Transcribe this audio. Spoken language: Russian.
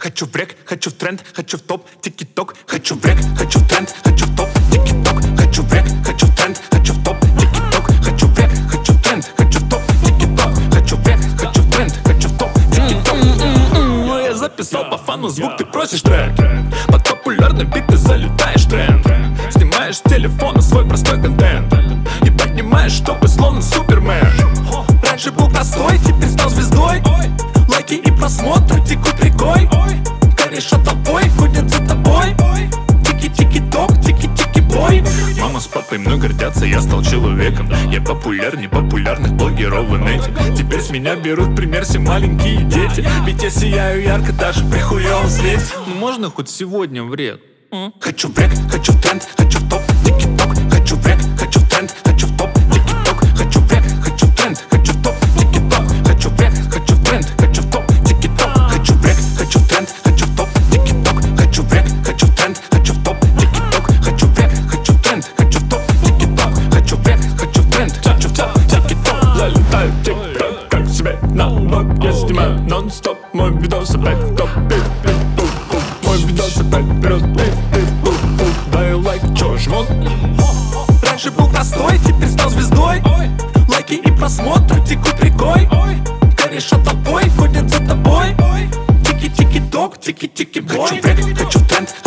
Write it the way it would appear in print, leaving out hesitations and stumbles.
Хочу в рек, хочу в тренд, хочу в топ, тики-ток. Хочу в рек, хочу в тренд, хочу в топ, тики-ток. Хочу в рек, хочу в тренд, хочу в топ, тики-ток. Хочу в рек, хочу в тренд, хочу в топ, тики-ток. Хочу в рек, хочу в тренд, хочу в топ, тики-ток. Ну я записал по фану звук, ты просишь трек. Под популярный бит ты залетаешь в тренд. Снимаешь с телефона свой простой контент и поднимаешь топы словно супермен. Раньше был простой, теперь стал звездой. Лайки и просмотры текут рекой. Кореша толпой ходят за тобой. Тики-тики-ток, тики-тики-бой. Мама с папой мной гордятся, я стал человеком. Я популярнее популярных блогеров в инете. Теперь с меня берут пример все маленькие дети. Ведь я сияю ярко даже при хуёвом свете. Ну можно хоть сегодня в рек? Хочу в рек, хочу в тренд, хочу в топ, тики-ток. Хочу в рек, хочу в тренд, хочу в топ, тики-ток. Хочу в рек, хочу в тренд, хочу в топ, тики-ток. Хочу в рек, хочу в тренд, хочу в топ, тики-ток. Хочу в рек, хочу в тренд, хочу в топ, тики-ток. Хочу в рек, хочу в тренд, хочу в топ, тики-ток. Хочу в рек, хочу в тренд, хочу в топ, тики-ток. Хочу в рек, хочу в тренд, хочу в топ, тики-ток. Залетаю в тик-ток, как себе на лоб. Я снимаю нон-стоп, мой видос опять в топ. Мой видос опять вперед. Дай лайк, чё жмот? Раньше был простой, теперь стал звездой. Лайки и просмотры текут рекой. Кореша толпой ходят за тобой. Тики-тики-ток, тики-тики-бой. Хочу в рек, хочу в тренд,